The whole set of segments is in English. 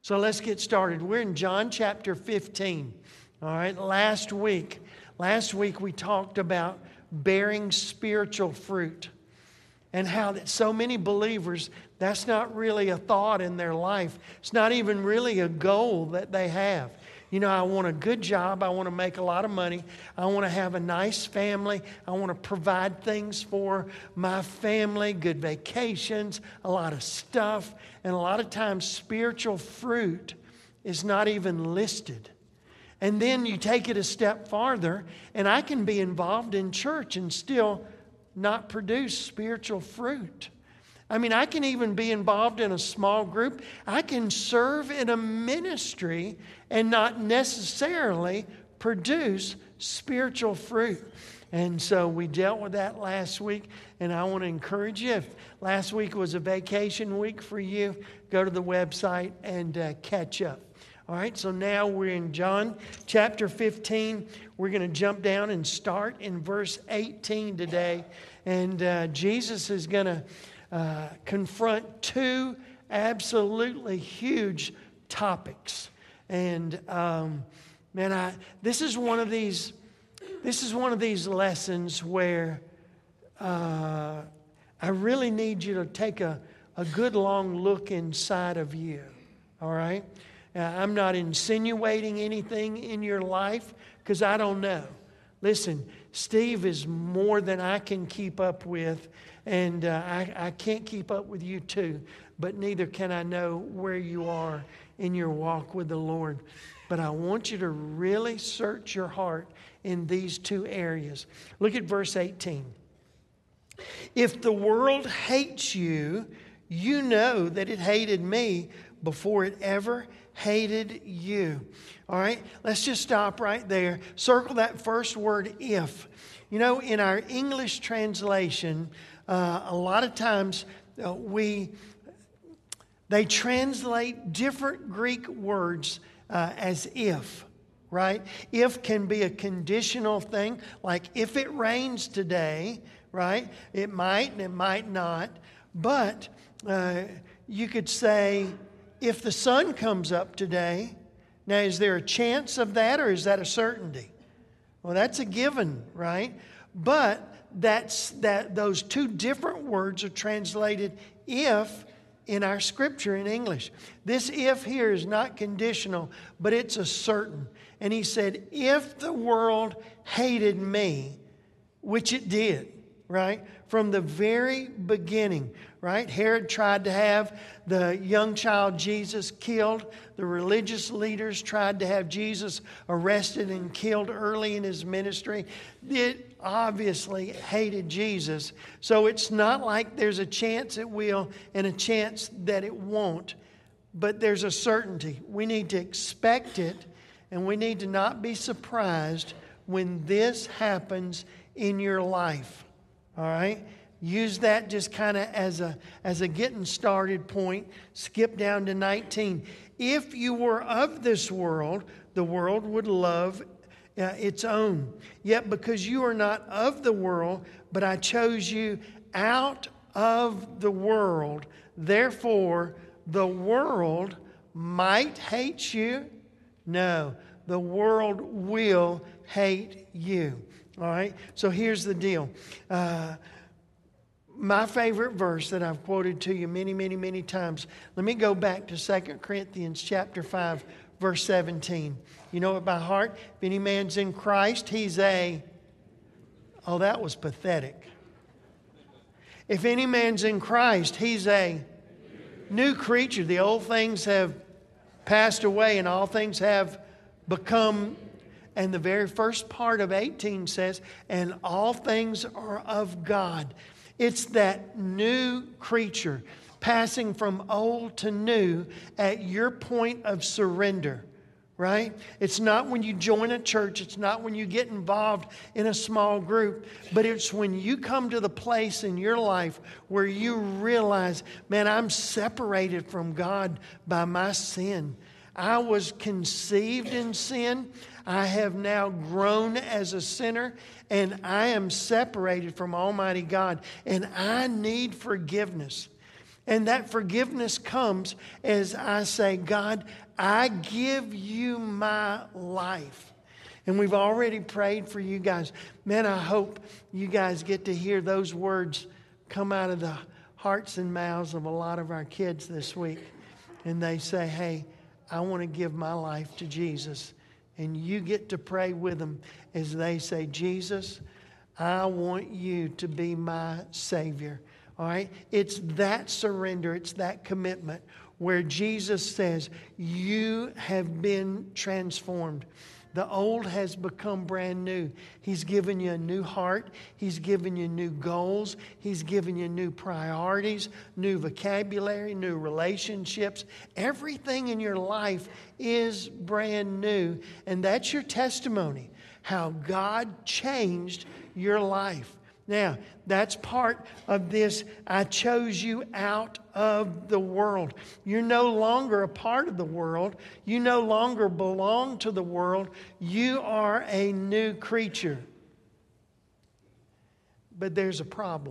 So let's get started. We're in John chapter 15. All right, last week we talked about bearing spiritual fruit and how that so many believers, that's not really a thought in their life. It's not even really a goal that they have. You know, I want a good job. I want to make a lot of money. I want to have a nice family. I want to provide things for my family, good vacations, a lot of stuff. And a lot of times spiritual fruit is not even listed. And then you take it a step farther, and I can be involved in church and still not produce spiritual fruit. I mean, I can even be involved in a small group. I can serve in a ministry and not necessarily produce spiritual fruit. And so we dealt with that last week, and I want to encourage you. If last week was a vacation week for you, go to the website and catch up. All right, so now we're in John chapter 15. We're going to jump down and start in verse 18 today. And Jesus is going to confront two absolutely huge topics. And this is one of these lessons where I really need you to take a good long look inside of you. All right? I'm not insinuating anything in your life because I don't know. Listen, Steve is more than I can keep up with, and I can't keep up with you too, but neither can I know where you are in your walk with the Lord. But I want you to really search your heart in these two areas. Look at verse 18. If the world hates you, you know that it hated me before it ever hated you. All right, let's just stop right there. Circle that first word, if. You know, in our English translation, a lot of times they translate different Greek words as if, right? If can be a conditional thing, like if it rains today, right? It might and it might not. But you could say, if the sun comes up today, now is there a chance of that or is that a certainty? Well, that's a given, right? But those two different words are translated if in our scripture in English. This if here is not conditional, but it's a certain. And he said, if the world hated me, which it did, right? From the very beginning, right? Herod tried to have the young child Jesus killed. The religious leaders tried to have Jesus arrested and killed early in his ministry. It obviously hated Jesus. So it's not like there's a chance it will and a chance that it won't. But there's a certainty. We need to expect it, and we need to not be surprised when this happens in your life. All right? Use that just kind of as a getting started point. Skip down to 19. If you were of this world, the world would love its own. Yet because you are not of the world, but I chose you out of the world, therefore the world might hate you. No, the world will hate you. All right? So here's the deal. My favorite verse that I've quoted to you many, many, many times. Let me go back to 2 Corinthians chapter 5, verse 17. You know it by heart? If any man's in Christ, he's a... Oh, that was pathetic. If any man's in Christ, he's a new creature. The old things have passed away and all things have become... And the very first part of 18 says, and all things are of God. It's that new creature passing from old to new at your point of surrender, right? It's not when you join a church. It's not when you get involved in a small group. But it's when you come to the place in your life where you realize, man, I'm separated from God by my sin. I was conceived in sin. I have now grown as a sinner, and I am separated from Almighty God, and I need forgiveness. And that forgiveness comes as I say, God, I give you my life. And we've already prayed for you guys. Man, I hope you guys get to hear those words come out of the hearts and mouths of a lot of our kids this week. And they say, hey, I want to give my life to Jesus. And you get to pray with them as they say, Jesus, I want you to be my Savior. All right? It's that surrender. It's that commitment where Jesus says, you have been transformed. The old has become brand new. He's given you a new heart. He's given you new goals. He's given you new priorities, new vocabulary, new relationships. Everything in your life is brand new. And that's your testimony, how God changed your life. Now, that's part of this. I chose you out of the world. You're no longer a part of the world. You no longer belong to the world. You are a new creature. But there's a problem.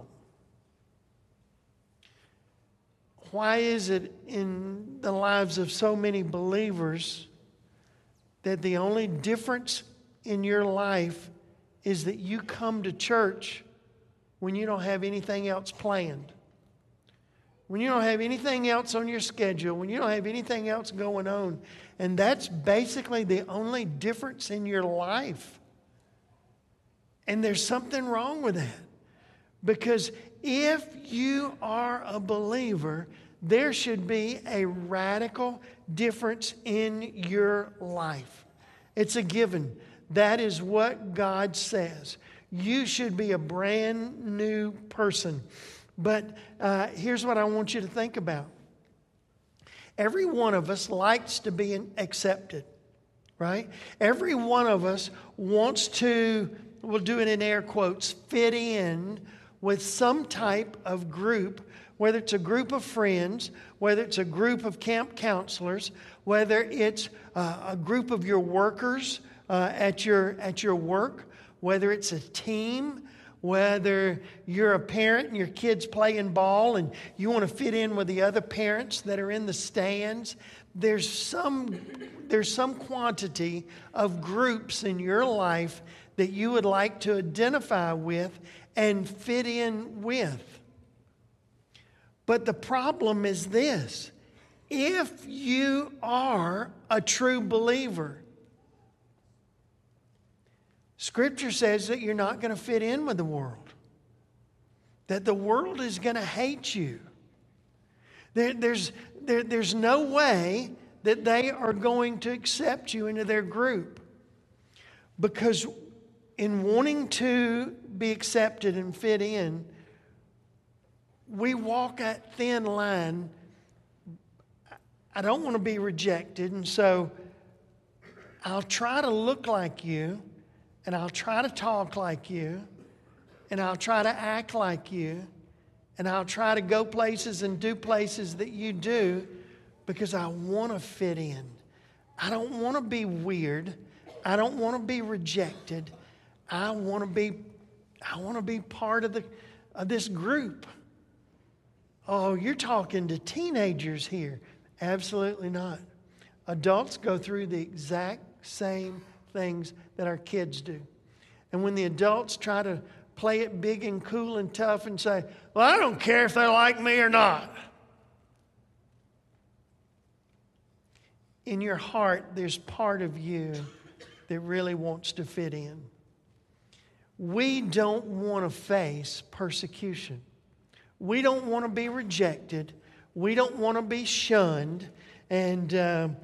Why is it in the lives of so many believers that the only difference in your life is that you come to church when you don't have anything else planned? When you don't have anything else on your schedule, when you don't have anything else going on. And that's basically the only difference in your life. And there's something wrong with that. Because if you are a believer, there should be a radical difference in your life. It's a given. That is what God says. You should be a brand new person. But here's what I want you to think about. Every one of us likes to be accepted, right? Every one of us wants to, we'll do it in air quotes, fit in with some type of group, whether it's a group of friends, whether it's a group of camp counselors, whether it's a group of your workers at your work, whether it's a team, whether you're a parent and your kid's playing ball and you want to fit in with the other parents that are in the stands. There's some quantity of groups in your life that you would like to identify with and fit in with. But the problem is this: if you are a true believer, Scripture says that you're not going to fit in with the world. That the world is going to hate you. There's no way that they are going to accept you into their group. Because in wanting to be accepted and fit in, we walk that thin line. I don't want to be rejected, and so I'll try to look like you, and I'll try to talk like you, and I'll try to act like you, and I'll try to go places and do places that you do because I want to fit in. I don't want to be weird. I don't want to be rejected. I want to be part of this group. Oh, you're talking to teenagers here. Absolutely not. Adults go through the exact same things that our kids do. And when the adults try to play it big and cool and tough and say, well, I don't care if they like me or not. In your heart, there's part of you that really wants to fit in. We don't want to face persecution. We don't want to be rejected. We don't want to be shunned. And, and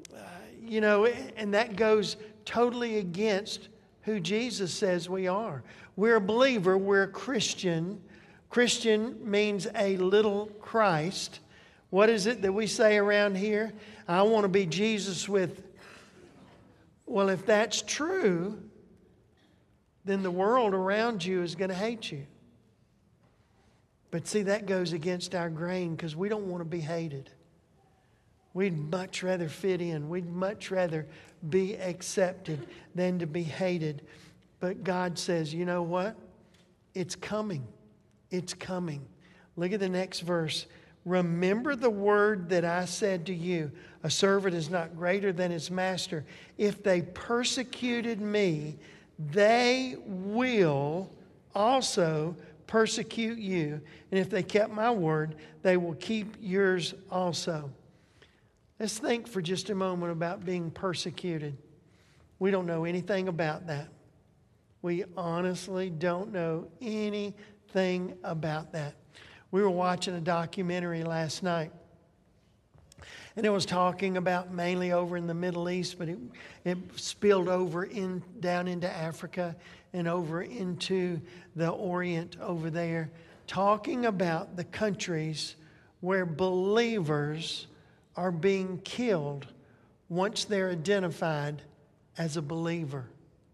that goes totally against who Jesus says we are. We're a believer. We're a Christian. Christian means a little Christ. What is it that we say around here? I want to be Jesus with. Well, if that's true, then the world around you is going to hate you. But see, that goes against our grain because we don't want to be hated. We'd much rather fit in. We'd much rather be accepted than to be hated. But God says, you know what? It's coming. It's coming. Look at the next verse. remember the word that I said to you, a servant is not greater than his master. If they persecuted me, they will also persecute you. And if they kept my word, they will keep yours also. Let's think for just a moment about being persecuted. We don't know anything about that. We honestly don't know anything about that. We were watching a documentary last night, and it was talking about mainly over in the Middle East, but it spilled over down into Africa and over into the Orient over there, talking about the countries where believers are being killed once they're identified as a believer.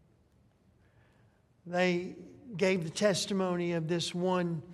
They gave the testimony of this one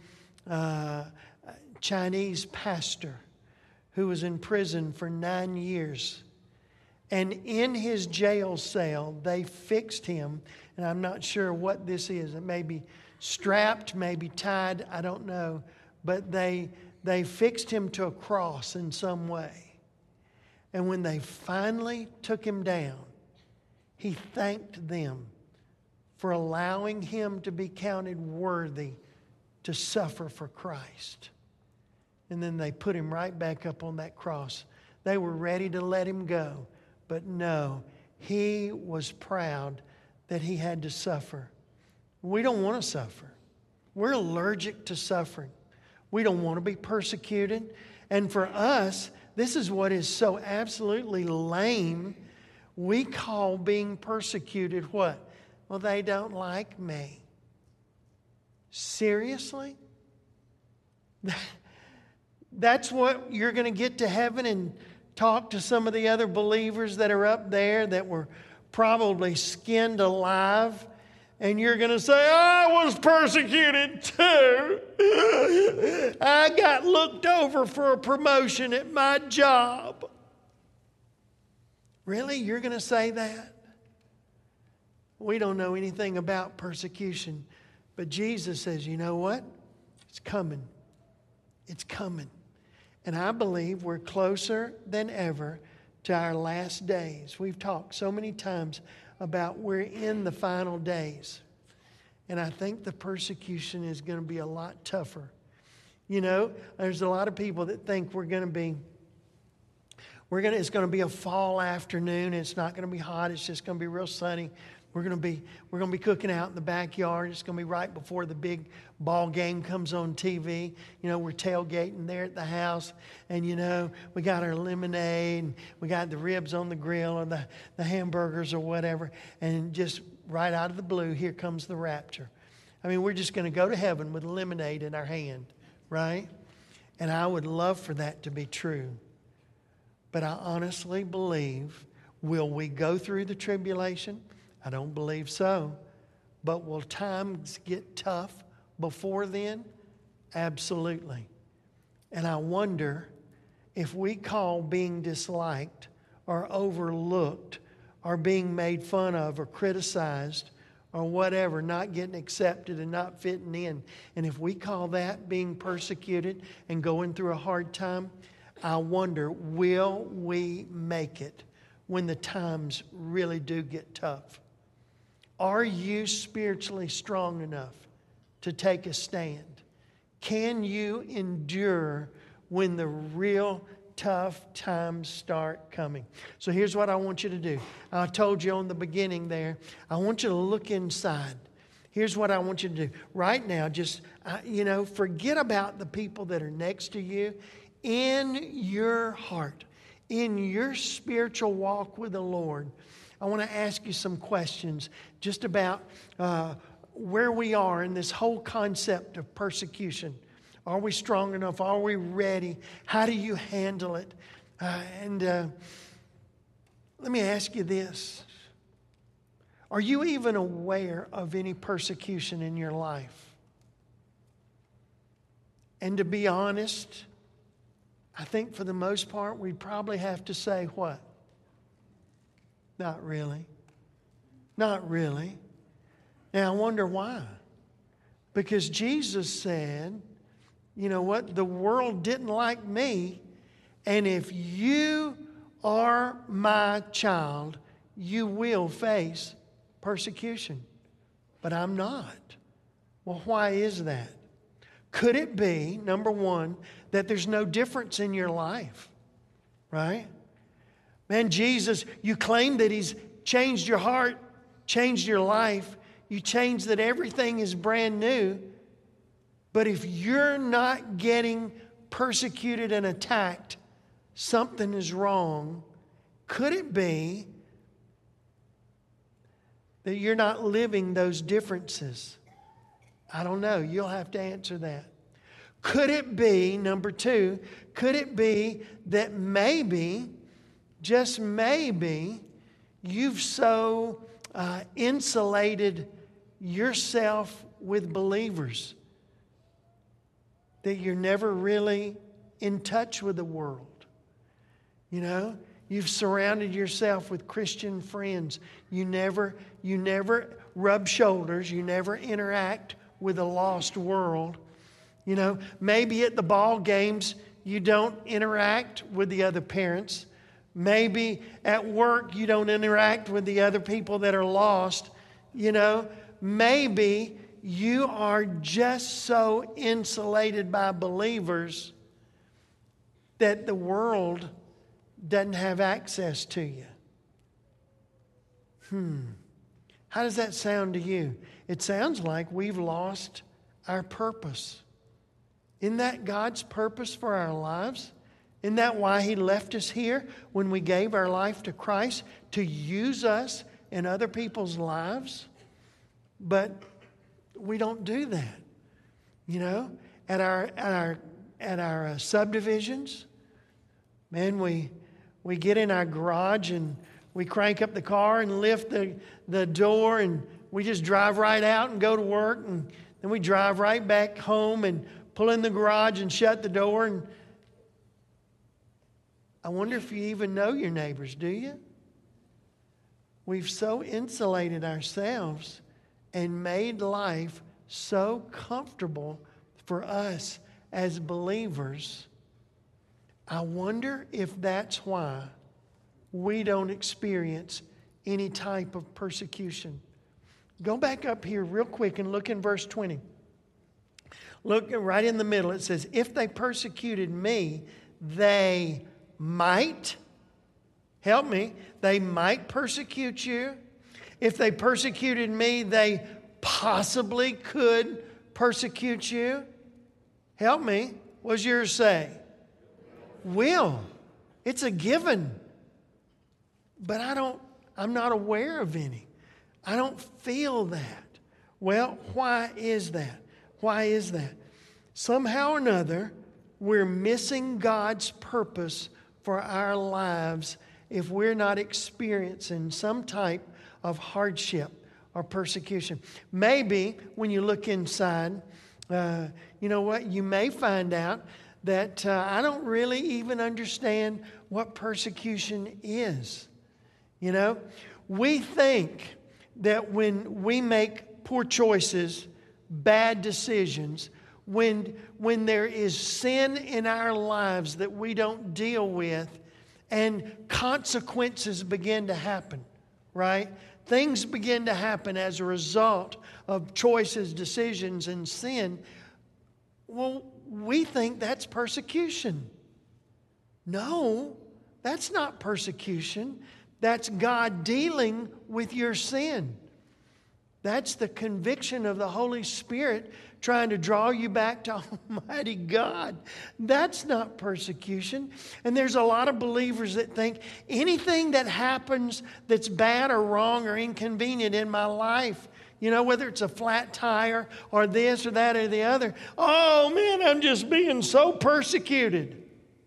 Chinese pastor who was in prison for 9 years. And in his jail cell, they fixed him, and I'm not sure what this is. It may be strapped, maybe tied, I don't know. But they fixed him to a cross in some way. And when they finally took him down, he thanked them for allowing him to be counted worthy to suffer for Christ. And then they put him right back up on that cross. They were ready to let him go, but no, he was proud that he had to suffer. We don't want to suffer. We're allergic to suffering. We don't want to be persecuted. And for us, this is what is so absolutely lame. We call being persecuted what? Well, they don't like me. Seriously? That's what you're going to get to heaven and talk to some of the other believers that are up there that were probably skinned alive, and you're going to say, I was persecuted too. I got looked over for a promotion at my job. Really? You're going to say that? We don't know anything about persecution, but Jesus says, you know what? It's coming. It's coming. And I believe we're closer than ever to our last days. We've talked so many times about we're in the final days. And I think the persecution is going to be a lot tougher. You know, there's a lot of people that think it's going to be a fall afternoon. It's not going to be hot. It's just going to be real sunny. We're going to be cooking out in the backyard. It's going to be right before the big ball game comes on TV. You know, we're tailgating there at the house, and you know, we got our lemonade, and we got the ribs on the grill, or the hamburgers, or whatever. And just right out of the blue, here comes the rapture. I mean, we're just going to go to heaven with lemonade in our hand, right? And I would love for that to be true. But I honestly believe, will we go through the tribulation? I don't believe so. But will times get tough before then? Absolutely. And I wonder if we call being disliked or overlooked or being made fun of or criticized or whatever, not getting accepted and not fitting in, and if we call that being persecuted and going through a hard time, I wonder, will we make it when the times really do get tough? Are you spiritually strong enough to take a stand? Can you endure when the real tough times start coming? So here's what I want you to do. I told you on the beginning there, I want you to look inside. Here's what I want you to do. Right now, just, forget about the people that are next to you. In your heart, in your spiritual walk with the Lord, I want to ask you some questions just about where we are in this whole concept of persecution. Are we strong enough? Are we ready? How do you handle it? Let me ask you this. Are you even aware of any persecution in your life? And to be honest, I think for the most part, we'd probably have to say what? Not really. Not really. Now, I wonder why. Because Jesus said you know what? The world didn't like me. And if you are my child, you will face persecution. But I'm not. Well, why is that? Could it be, number one, that there's no difference in your life? Right? Man, Jesus, you claim that He's changed your heart, changed your life. You changed that everything is brand new. But if you're not getting persecuted and attacked, something is wrong. Could it be that you're not living those differences? I don't know. You'll have to answer that. Could it be, number two, could it be that maybe, just maybe, you've so insulated yourself with believers that you're never really in touch with the world? You know, you've surrounded yourself with Christian friends. You never rub shoulders. You never interact with a lost world. You know, maybe at the ball games you don't interact with the other parents. Maybe at work you don't interact with the other people that are lost. You know, maybe you are just so insulated by believers that the world doesn't have access to you. How does that sound to you? It sounds like we've lost our purpose. Isn't that God's purpose for our lives? Isn't that why He left us here when we gave our life to Christ? To use us in other people's lives? But we don't do that. You know, at our subdivisions, man, we get in our garage and we crank up the car and lift the door and we just drive right out and go to work, and then we drive right back home and pull in the garage and shut the door. And I wonder if you even know your neighbors, do you? We've so insulated ourselves and made life so comfortable for us as believers. I wonder if that's why we don't experience any type of persecution. Go back up here real quick and look in verse 20. Look right in the middle. It says, if they persecuted me, they might, help me, they might persecute you. If they persecuted me, they possibly could persecute you. Help me. What's yours say? Will. It's a given. But I'm not aware of any. I don't feel that. Well, why is that? Why is that? Somehow or another, we're missing God's purpose for our lives if we're not experiencing some type of hardship or persecution. Maybe when you look inside, you know what? You may find out that I don't really even understand what persecution is. You know, we think that when we make poor choices, bad decisions, when there is sin in our lives that we don't deal with, and consequences begin to happen, right? Things begin to happen as a result of choices, decisions, and sin. Well, we think that's persecution. No, that's not persecution. That's God dealing with your sin. That's the conviction of the Holy Spirit trying to draw you back to Almighty God. That's not persecution. And there's a lot of believers that think anything that happens that's bad or wrong or inconvenient in my life, you know, whether it's a flat tire or this or that or the other, oh man, I'm just being so persecuted.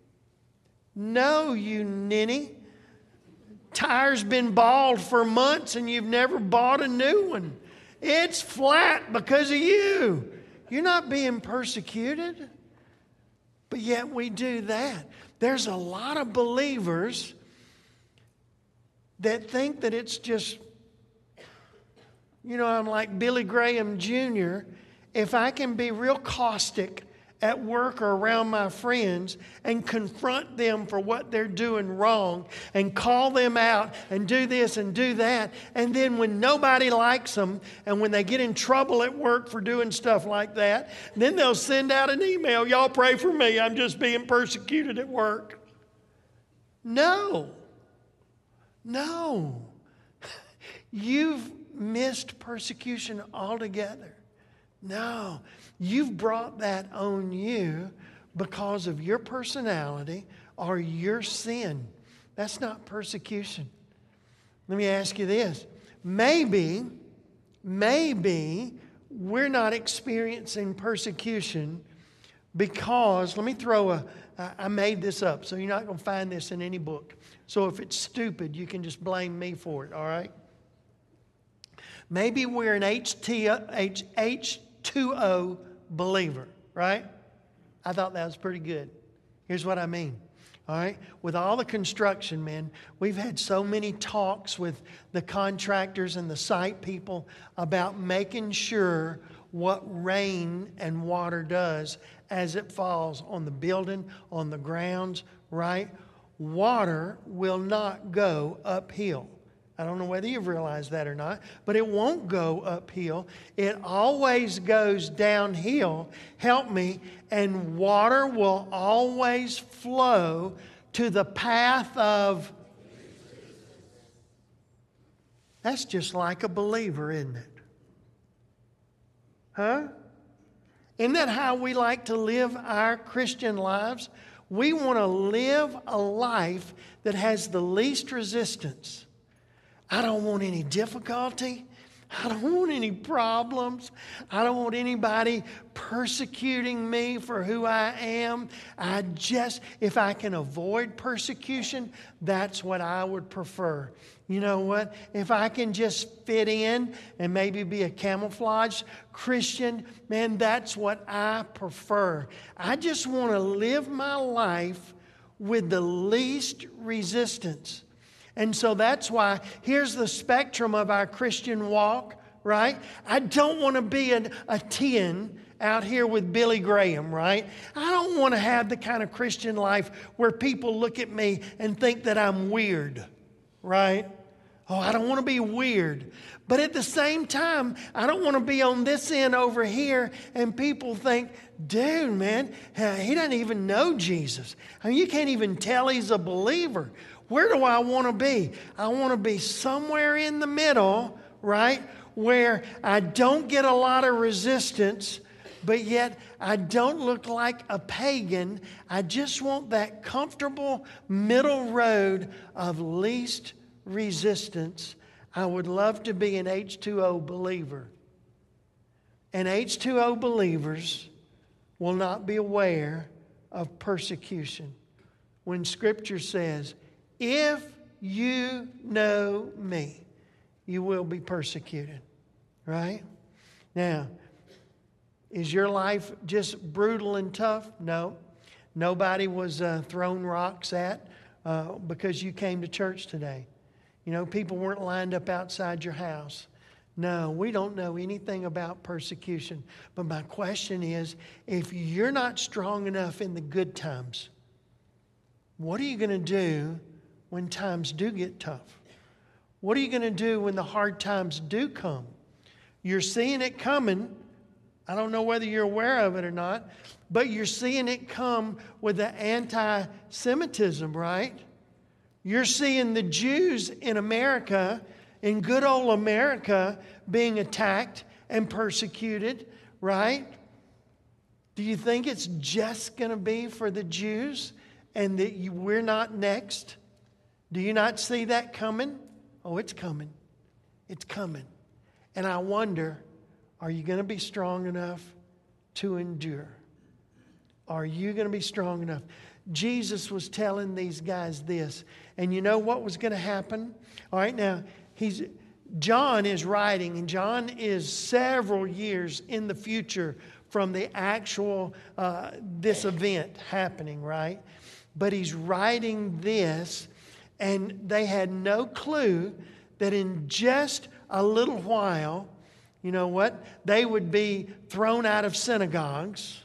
No, you ninny. Tire's been bald for months and you've never bought a new one. It's flat because of you. You're not being persecuted. But yet we do that. There's a lot of believers that think that it's just, you know, I'm like Billy Graham Jr. If I can be real caustic at work or around my friends and confront them for what they're doing wrong and call them out and do this and do that. And then when nobody likes them and when they get in trouble at work for doing stuff like that, then they'll send out an email, y'all pray for me, I'm just being persecuted at work. No. You've missed persecution altogether. No, you've brought that on you because of your personality or your sin. That's not persecution. Let me ask you this. Maybe we're not experiencing persecution because, let me throw I made this up, so you're not going to find this in any book. So if it's stupid, you can just blame me for it, all right? Maybe we're an H2O believer, right? I thought that was pretty good. Here's what I mean. All right? With all the construction, man, we've had so many talks with the contractors and the site people about making sure what rain and water does as it falls on the building, on the grounds, right? Water will not go uphill. I don't know whether you've realized that or not, but it won't go uphill. It always goes downhill. Help me. And water will always flow to the path of... That's just like a believer, isn't it? Huh? Isn't that how we like to live our Christian lives? We want to live a life that has the least resistance. I don't want any difficulty. I don't want any problems. I don't want anybody persecuting me for who I am. If I can avoid persecution, that's what I would prefer. You know what? If I can just fit in and maybe be a camouflage Christian, man, that's what I prefer. I just want to live my life with the least resistance. And so that's why here's the spectrum of our Christian walk, right? I don't want to be a 10 out here with Billy Graham, right? I don't want to have the kind of Christian life where people look at me and think that I'm weird, right? Oh, I don't want to be weird. But at the same time, I don't want to be on this end over here and people think, dude, man, he doesn't even know Jesus. I mean, you can't even tell he's a believer. Where do I want to be? I want to be somewhere in the middle, right? Where I don't get a lot of resistance, but yet I don't look like a pagan. I just want that comfortable middle road of least resistance. I would love to be an H2O believer. And H2O believers will not be aware of persecution. When Scripture says, if you know me, you will be persecuted. Right? Now, is your life just brutal and tough? No. Nobody was thrown rocks at because you came to church today. You know, people weren't lined up outside your house. No, we don't know anything about persecution. But my question is, if you're not strong enough in the good times, what are you going to do when times do get tough? What are you going to do when the hard times do come? You're seeing it coming. I don't know whether you're aware of it or not, but you're seeing it come with the anti-Semitism, right? You're seeing the Jews in America, in good old America, being attacked and persecuted, right? Do you think it's just going to be for the Jews and that we're not next? Do you not see that coming? Oh, it's coming. It's coming. And I wonder, are you going to be strong enough to endure? Are you going to be strong enough? Jesus was telling these guys this. And you know what was going to happen? All right, now, John is writing, and John is several years in the future from the actual, this event happening, right? But he's writing this, and they had no clue that in just a little while, you know what? They would be thrown out of synagogues.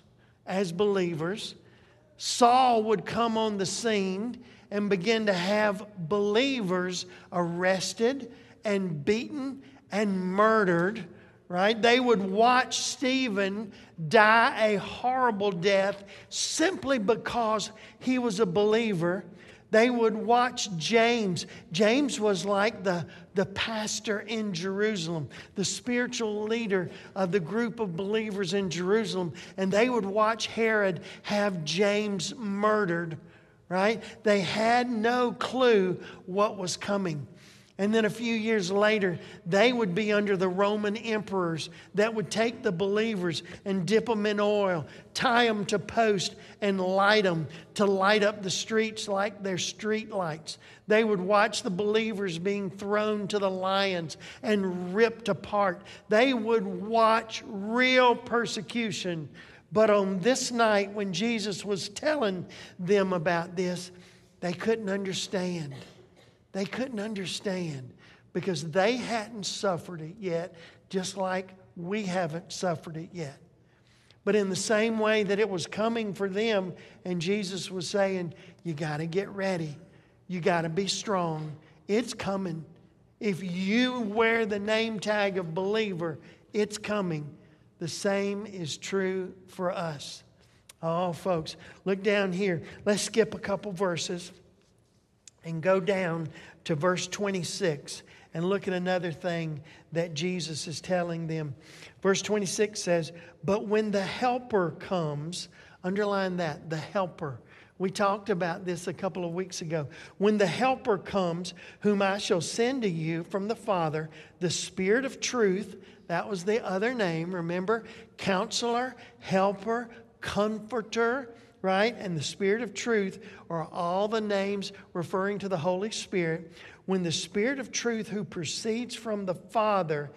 as believers. Saul would come on the scene and begin to have believers arrested and beaten and murdered, right? They would watch Stephen die a horrible death simply because he was a believer. They would watch James. James was like the pastor in Jerusalem, the spiritual leader of the group of believers in Jerusalem. And they would watch Herod have James murdered, right? They had no clue what was coming. And then a few years later, they would be under the Roman emperors that would take the believers and dip them in oil, tie them to posts, and light them to light up the streets like their street lights. They would watch the believers being thrown to the lions and ripped apart. They would watch real persecution. But on this night, when Jesus was telling them about this, they couldn't understand. They couldn't understand because they hadn't suffered it yet, just like we haven't suffered it yet. But in the same way that it was coming for them, and Jesus was saying, you got to get ready. You got to be strong. It's coming. If you wear the name tag of believer, it's coming. The same is true for us. Oh, folks, look down here. Let's skip a couple verses and go down to verse 26 and look at another thing that Jesus is telling them. Verse 26 says, but when the Helper comes, underline that, the Helper. We talked about this a couple of weeks ago. When the Helper comes, whom I shall send to you from the Father, the Spirit of truth, that was the other name, remember? Counselor, Helper, Comforter, right? And the Spirit of truth are all the names referring to the Holy Spirit. When the Spirit of truth who proceeds from the Father,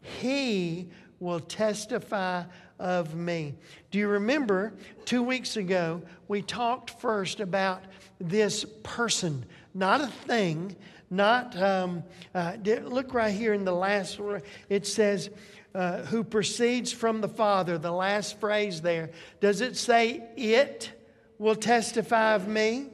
He will testify of me. Do you remember 2 weeks ago, we talked first about this person, not a thing, not, look right here in the last, it says, who proceeds from the Father, the last phrase there. Does it say it will testify of me?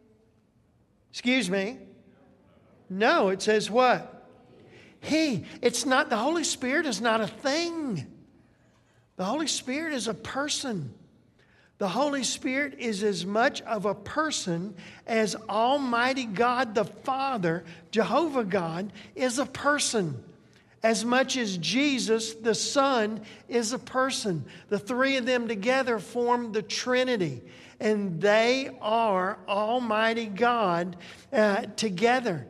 Excuse me? No, it says what? He. It's not, the Holy Spirit is not a thing. The Holy Spirit is a person. The Holy Spirit is as much of a person as Almighty God the Father, Jehovah God, is a person. As much as Jesus, the Son, is a person. The three of them together form the Trinity. And they are Almighty God together.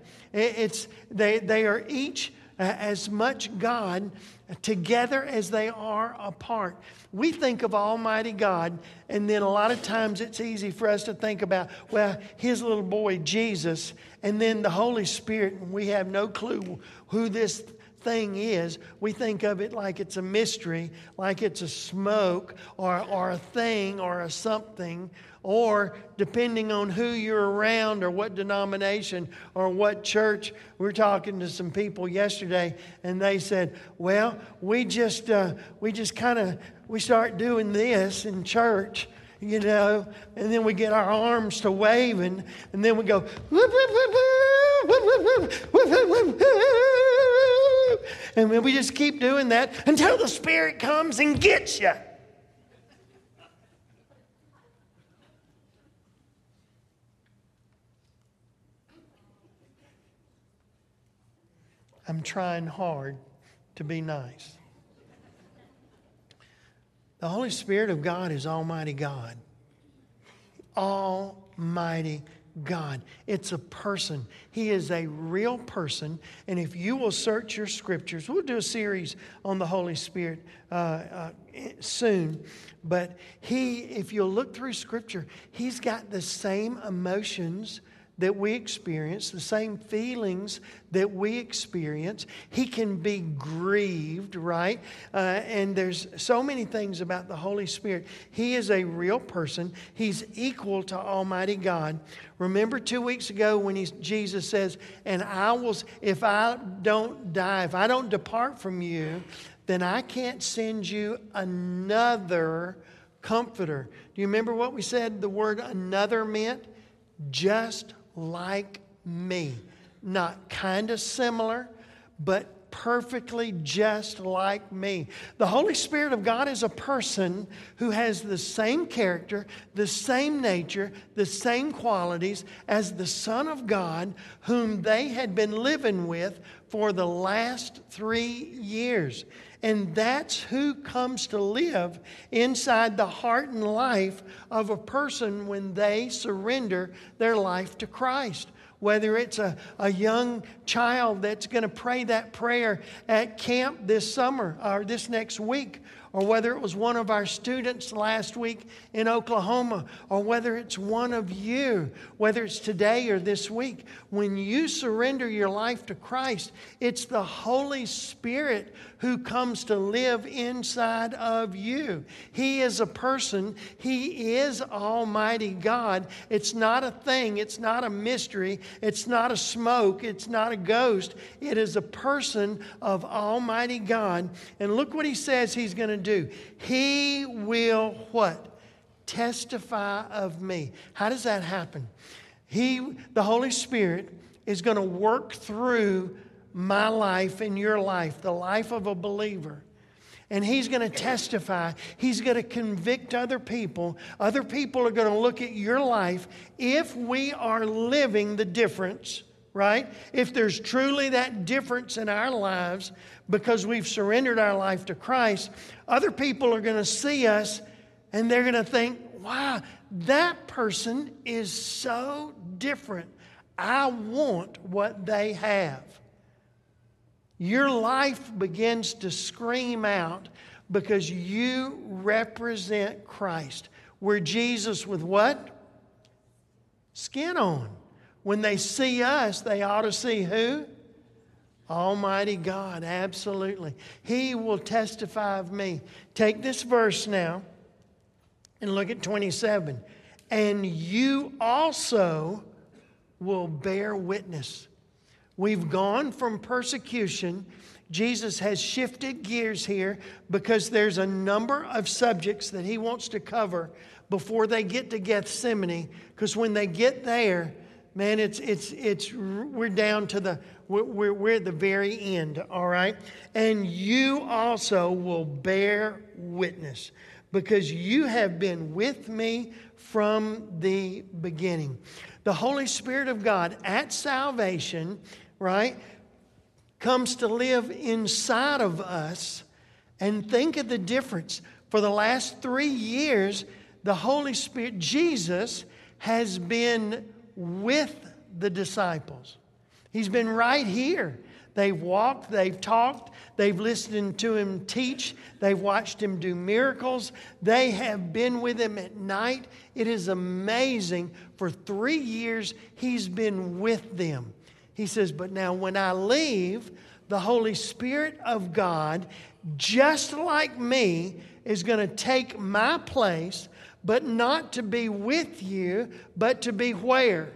They are each as much God together as they are apart. We think of Almighty God, and then a lot of times it's easy for us to think about, well, His little boy Jesus, and then the Holy Spirit, and we have no clue who this thing is. We think of it like it's a mystery, like it's a smoke or a thing or a something, or depending on who you're around or what denomination or what church. We were talking to some people yesterday, and they said, well, we start doing this in church, you know, and then we get our arms to waving, and then we go, whoop, whoop, whoop, whoop, whoop, whoop, whoop, whoop, whoop. And then we just keep doing that until the Spirit comes and gets you. I'm trying hard to be nice. The Holy Spirit of God is Almighty God. Almighty God. It's a person. He is a real person. And if you will search your scriptures, we'll do a series on the Holy Spirit soon. But if you'll look through Scripture, He's got the same emotions that we experience, the same feelings that we experience. He can be grieved, right? And there's so many things about the Holy Spirit. He is a real person. He's equal to Almighty God. Remember 2 weeks ago when Jesus says, and if I don't die, if I don't depart from you, then I can't send you another Comforter. Do you remember what we said the word another meant? Just like me. Not kind of similar, but perfectly just like me. The Holy Spirit of God is a person who has the same character, the same nature, the same qualities as the Son of God, whom they had been living with for the last 3 years. And that's who comes to live inside the heart and life of a person when they surrender their life to Christ. Whether it's a young child that's going to pray that prayer at camp this summer or this next week, or whether it was one of our students last week in Oklahoma, or whether it's one of you, whether it's today or this week, when you surrender your life to Christ, it's the Holy Spirit who comes to live inside of you. He is a person. He is Almighty God. It's not a thing. It's not a mystery. It's not a smoke. It's not a ghost. It is a person of Almighty God. And look what he says he's going to do. He will what? Testify of me. How does that happen? The Holy Spirit is going to work through my life and your life, the life of a believer. And He's going to testify. He's going to convict other people. Other people are going to look at your life. If we are living the difference, right? If there's truly that difference in our lives because we've surrendered our life to Christ, other people are going to see us and they're going to think, wow, that person is so different. I want what they have. Your life begins to scream out because you represent Christ. We're Jesus with what? Skin on. When they see us, they ought to see who? Almighty God, absolutely. He will testify of me. Take this verse now and look at 27. And you also will bear witness. We've gone from persecution. Jesus has shifted gears here because there's a number of subjects that He wants to cover before they get to Gethsemane. Because when they get there, man, we're down to we're at the very end, all right? And you also will bear witness because you have been with me from the beginning. The Holy Spirit of God at salvation, right, comes to live inside of us. And think of the difference. For the last 3 years, the Holy Spirit, Jesus, has been with the disciples. He's been right here. They've walked, they've talked, they've listened to Him teach, they've watched Him do miracles. They have been with Him at night. It is amazing. For 3 years, He's been with them. He says, but now when I leave, the Holy Spirit of God, just like me, is going to take my place, but not to be with you, but to be where?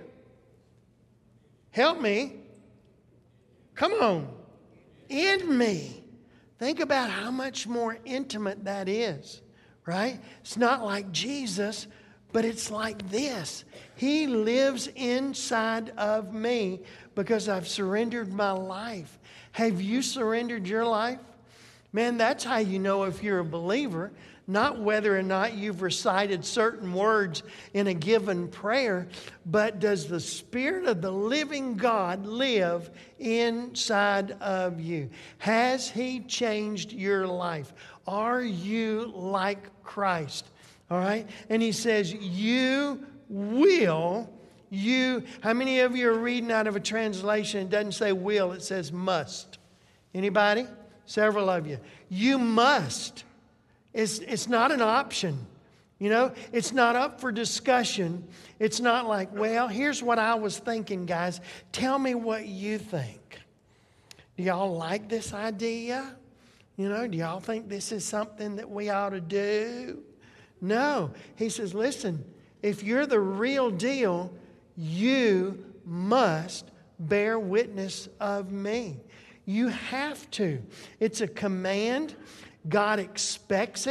Help me. Come on. In me. Think about how much more intimate that is, right? It's not like Jesus, but it's like this. He lives inside of me because I've surrendered my life. Have you surrendered your life? Man, that's how you know if you're a believer. Not whether or not you've recited certain words in a given prayer, but does the Spirit of the living God live inside of you? Has He changed your life? Are you like Christ? All right? And He says, you will, how many of you are reading out of a translation? It doesn't say will, it says must. Anybody? Several of you. You must. It's not an option. You know, it's not up for discussion. It's not like, well, here's what I was thinking, guys. Tell me what you think. Do y'all like this idea? You know, do y'all think this is something that we ought to do? No. He says, listen, if you're the real deal, you must bear witness of me. You have to. It's a command. God expects it.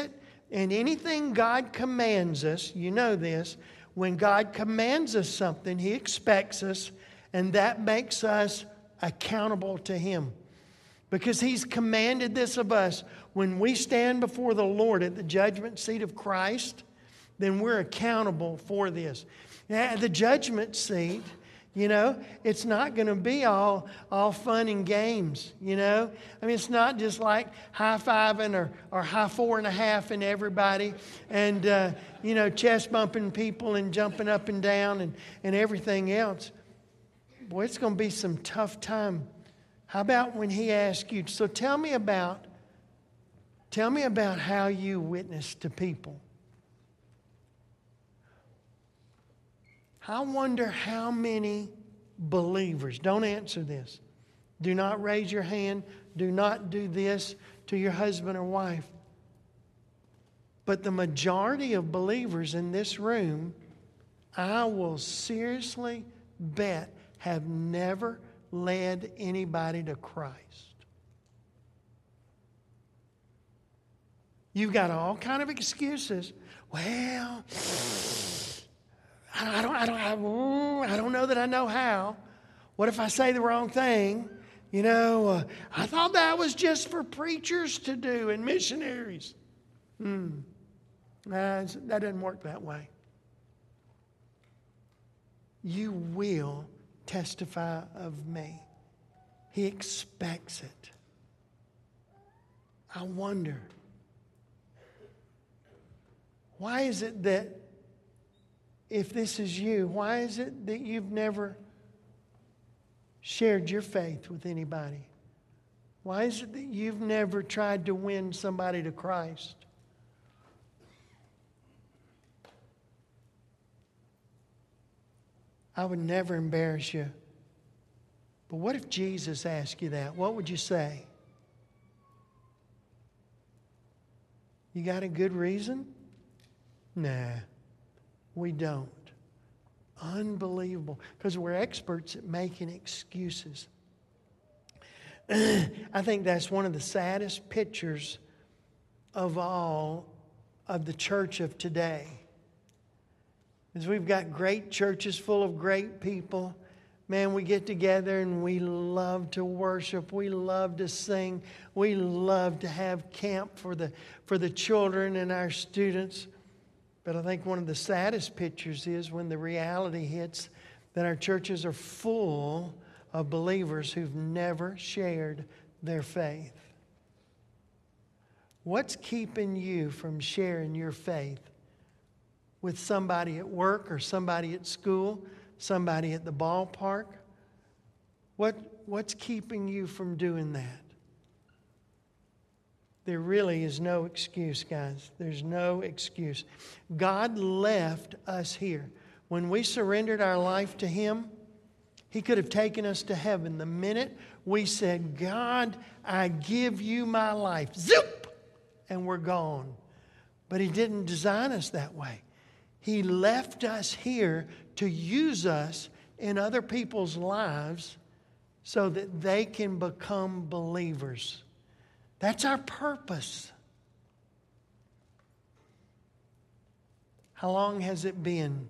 And anything God commands us, you know this, when God commands us something, He expects us, and that makes us accountable to Him. Because He's commanded this of us. When we stand before the Lord at the judgment seat of Christ, then we're accountable for this. Now, the judgment seat, it's not going to be all fun and games, I mean, it's not just like high-fiving or high 4.5 in everybody and, chest bumping people and jumping up and down and everything else. Boy, it's going to be some tough time. How about when He asks you, so tell me about how you witness to people. I wonder how many believers, don't answer this. Do not raise your hand. Do not do this to your husband or wife. But the majority of believers in this room, I will seriously bet, have never led anybody to Christ. You've got all kind of excuses. Well, I don't know that I know how. What if I say the wrong thing? I thought that was just for preachers to do and missionaries. That doesn't work that way. You will testify of me. He expects it. I wonder, why is it that if this is you, why is it that you've never shared your faith with anybody? Why is it that you've never tried to win somebody to Christ? I would never embarrass you. But what if Jesus asked you that? What would you say? You got a good reason? Nah, we don't. Unbelievable. Because we're experts at making excuses. I think that's one of the saddest pictures of all of the church of today. Is we've got great churches full of great people. Man, we get together and we love to worship. We love to sing. We love to have camp for the children and our students. But I think one of the saddest pictures is when the reality hits that our churches are full of believers who've never shared their faith. What's keeping you from sharing your faith with somebody at work or somebody at school, somebody at the ballpark? What's keeping you from doing that? There really is no excuse, guys. There's no excuse. God left us here. When we surrendered our life to Him, He could have taken us to heaven. The minute we said, God, I give you my life, zip, and we're gone. But He didn't design us that way. He left us here to use us in other people's lives so that they can become believers. That's our purpose. How long has it been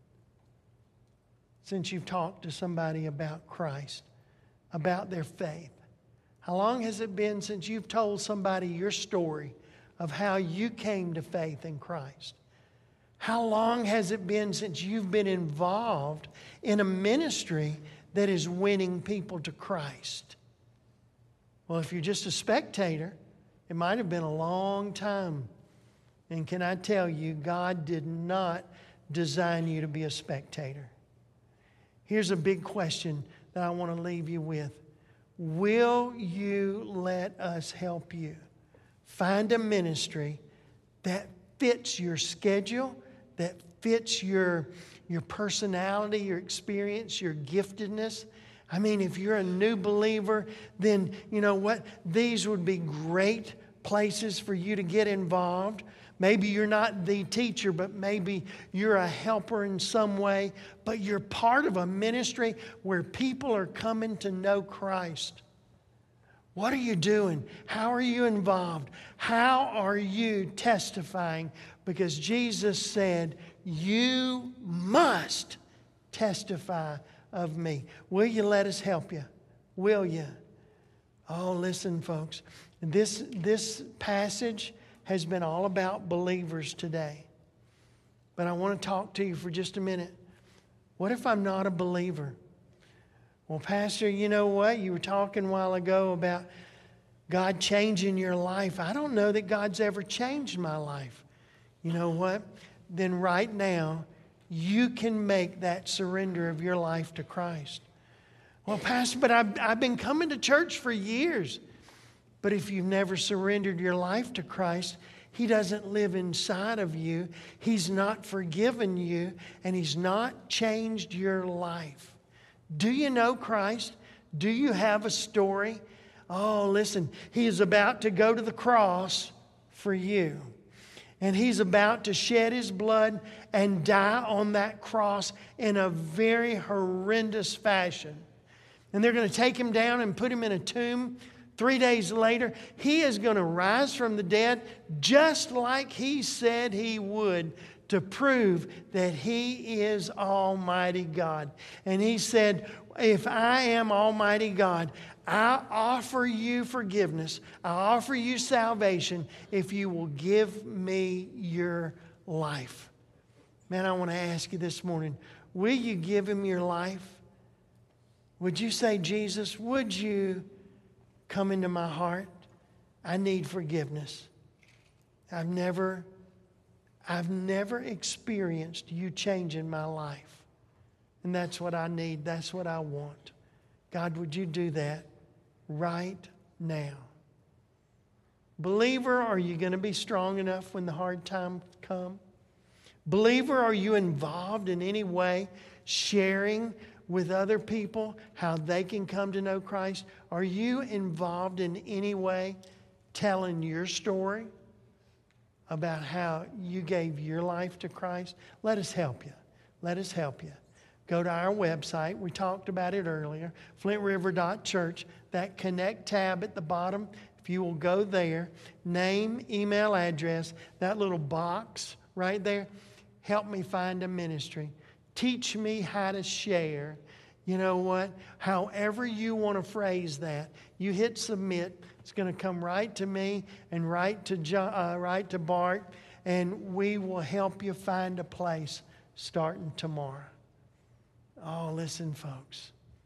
since you've talked to somebody about Christ, about their faith? How long has it been since you've told somebody your story of how you came to faith in Christ? How long has it been since you've been involved in a ministry that is winning people to Christ? Well, if you're just a spectator, it might have been a long time. And can I tell you, God did not design you to be a spectator. Here's a big question that I want to leave you with. Will you let us help you find a ministry that fits your schedule, that fits your personality, your experience, your giftedness? I mean, if you're a new believer, then you know what? These would be great places for you to get involved. Maybe you're not the teacher, but maybe you're a helper in some way. But you're part of a ministry where people are coming to know Christ. What are you doing? How are you involved? How are you testifying? Because Jesus said, you must testify of me. Will you let us help you? Will you? Oh, listen, folks. This passage has been all about believers today. But I want to talk to you for just a minute. What if I'm not a believer? Well, Pastor, you know what? You were talking a while ago about God changing your life. I don't know that God's ever changed my life. You know what? Then right now, you can make that surrender of your life to Christ. Well, Pastor, but I've been coming to church for years. But if you've never surrendered your life to Christ, He doesn't live inside of you. He's not forgiven you, and He's not changed your life. Do you know Christ? Do you have a story? Oh, listen, He is about to go to the cross for you. And He's about to shed His blood and die on that cross in a very horrendous fashion. And they're going to take Him down and put Him in a tomb. 3 days later, He is going to rise from the dead just like He said He would, to prove that He is Almighty God. And He said, if I am Almighty God, I offer you forgiveness. I offer you salvation if you will give me your life. Man, I want to ask you this morning, will you give Him your life? Would you say, Jesus, would you come into my heart? I need forgiveness. I've never experienced you changing my life. And that's what I need. That's what I want. God, would you do that right now? Believer, are you going to be strong enough when the hard times come? Believer, are you involved in any way sharing with other people how they can come to know Christ? Are you involved in any way telling your story about how you gave your life to Christ? Let us help you. Let us help you. Go to our website. We talked about it earlier, flintriver.church. That Connect tab at the bottom, if you will go there, name, email address, that little box right there, help me find a ministry. Teach me how to share. You know what? However you want to phrase that, you hit submit. It's going to come right to me and right to Bart, and we will help you find a place starting tomorrow. Oh, listen, folks.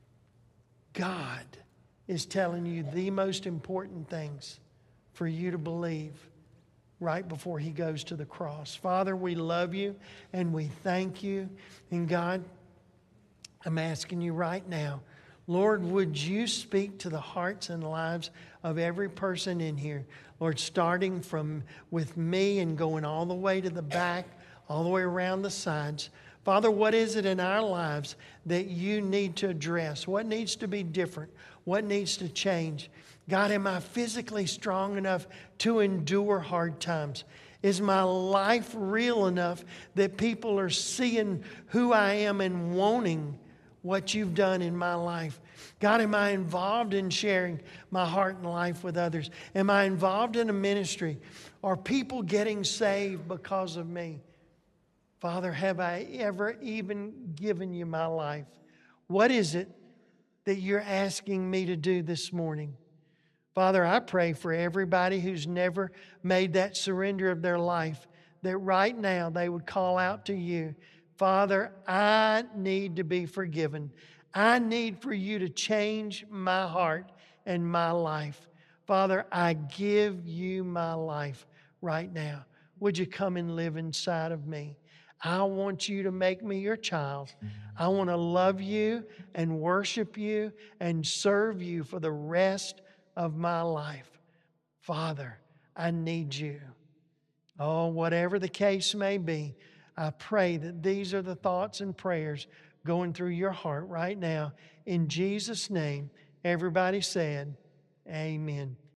God is telling you the most important things for you to believe right before He goes to the cross. Father, we love you and we thank you. And God, I'm asking you right now, Lord, would you speak to the hearts and lives of every person in here? Lord, starting with me and going all the way to the back, all the way around the sides. Father, what is it in our lives that you need to address? What needs to be different? What needs to change? God, am I physically strong enough to endure hard times? Is my life real enough that people are seeing who I am and wanting what you've done in my life? God, am I involved in sharing my heart and life with others? Am I involved in a ministry? Are people getting saved because of me? Father, have I ever even given you my life? What is it that you're asking me to do this morning? Father, I pray for everybody who's never made that surrender of their life, that right now they would call out to you. Father, I need to be forgiven. I need for you to change my heart and my life. Father, I give you my life right now. Would you come and live inside of me? I want you to make me your child. I want to love you and worship you and serve you for the rest of my life. Father, I need you. Oh, whatever the case may be, I pray that these are the thoughts and prayers going through your heart right now. In Jesus' name, everybody said, amen.